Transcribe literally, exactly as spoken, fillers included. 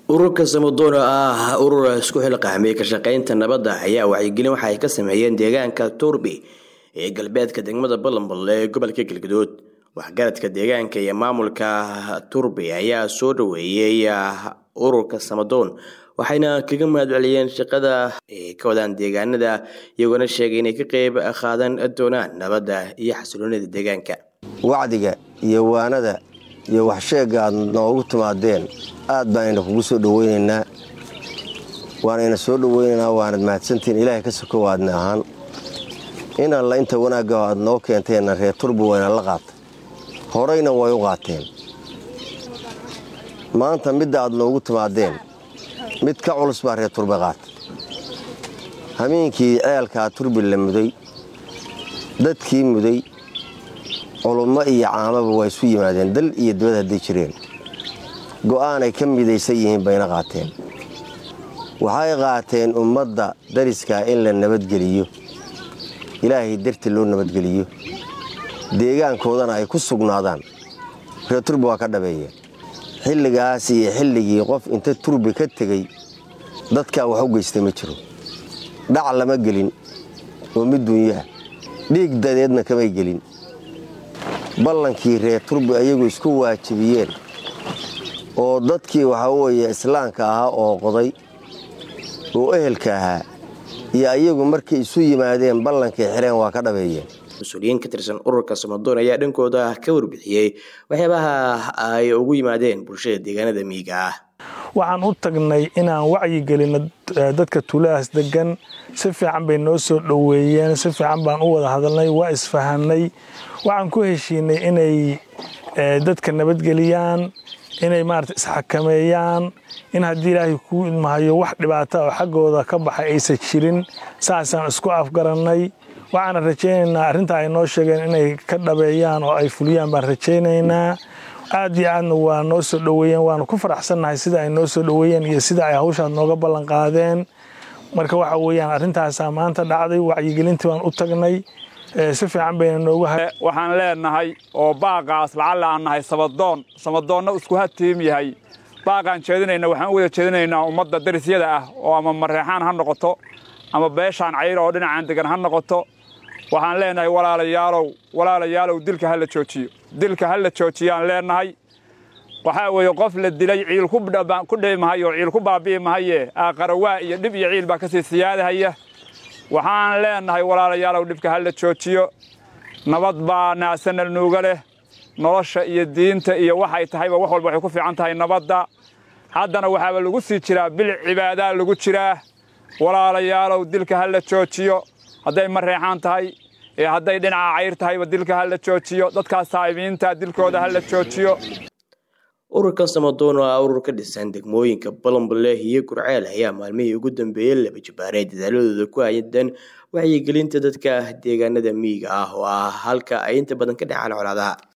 ururka Samadoon ah urur isku xilqaamay ka shaqeynta nabadda ayaa wacyigelin waxa ay ka sameeyeen deegaanka Turbi ee galbeedka degmada Balambal ee gobolka Galgaduud. waxgaradka deegaanka iyo maamulka Turbi ayaa soo dhaweeyay ururka Samadoon waxayna kaga mahadceliyeen shaqada ay ka wadaan deegaanada iyagoo sheegay inay ka qayb qaadan doonaan nabadda iyo xasiloonida deegaanka. wacdiga iyo waanada iyo wax sheega aad noogu timaadeen aad baan kugu soo dhaweynaynaa waana ina soo dhaweynaynaa waana mahadsantiin ilaahay ka soo kowaadna ahaan in alla inta wanaaga aad noo keenteen reer Turbi wayna la qaatay horeyna way u qaateen maanta mid aad noogu timaadeen mid ka culus baa reer Turbi qaatay habeenkii ceelka Turbi la muday dadkii muday culummo iyo caamaba way isu yimaadeen dal iyo dibad haday jireen go'aan ay ka midaysan yihiin bayna qaateen waxay qaateen ummadda dariska in la nabadgeliyo ilaahay darti loo nabadgeliyo deegaankoodana ay ku sugnaadaan reer Turbi waa ka dhabeeyeen xilligaas iyo xilligii qof inta Turbi ka tagay dadka wax u geystay ma jiro dhac lama gelin oo mid dunya dhiig dadeedna kama gelin ballankii reer Turbi ayagu isku waajibiyeen oo dadkii waxa weeye islaamka ahaa oo qoday oo ehelka ahaa iyo ayagu markay isu yimaadeen ballankii xireen waa ka dhabeeyeen. mas'uuliyiin ka tirsan ururka Samadoon ayaa dhankooda ka warbixiyay waxyaabaha ay ugu yimaadeen bulshada deegaanada miyiga ah. waxaan u tagnay inaan wacyi gelino dadka tuulahaas degan si fiican bay noo soo dhaweeyeen si fiican baan u wada hadalnay waa isfahanay waxaan ku heshiinay inay dadka nabadgeliyaan inay maarta isxakameeyaan in haddii ilaahay ku ilmahayo wax dhibaato ah xaggooda ka baxay aysan jirin saasaan isku afgaranay waxaan rajaynaynaa arrinta ay noo sheegeen inay ka dhabeeyaan oo ay fuliyaan baan rajaynaynaa aad iyo aadna waa noo soo dhaweeyeen waana ku faraxsanahay sida ay noo soo dhaweeyeen iyo sida ay hawshaas nooga ballan qaadeen marka waxa weeyaan arrintaas maanta dhacday wacyigelintii waan u tagnay si fiican bayna noogu waxaan leenahay oo baaqaas lacala aan nahay Samadoon Samadoonna isku hatiim yahay baaqan jeedinayna waxaan u wada jeedinaynaa ummadda darisyada ah oo ama mareexaan ha noqoto ama beeshaan cayr oo dhinacaan degan ha noqoto waxaan leenahay walaalayaalow walaalayaalow dilka hal la joojiyo dilka hal la joojiyaan leenahay waxa weeye qof la dilay ciil ku dhaba ku dheemahay oo ciil ku baabi'i mahaye aqarawa iyo dib iyo ciil ba ka sii siyaadahaya waxaan leenahay walaalayaalow dhibka hal la joojiyo nabad baa naasanal nuuga leh nolosha iyo diinta iyo waxay tahay wax walba waxay ku fiican tahay nabadda haddana waxa lagu sii jiraa bil cibaada lagu jiraa walaalayaalow dilka hal la joojiyo haday mareexaan tahay ee haday dhinaca cayr tahay dilka hal la joojiyo dadka saabiinta dilkooda hal la joojiyo. ururka Samadoon waa urur ka dhisan degmooyinka Balambal iyo Gurceel ayaa maalmihii ugu dambeeyay laba jibaaray dadaaladooda ku hayeen wacyigelinta dadka deegaanada miyiga ah oo halka ay inta badan ka dhacaan colaadaha.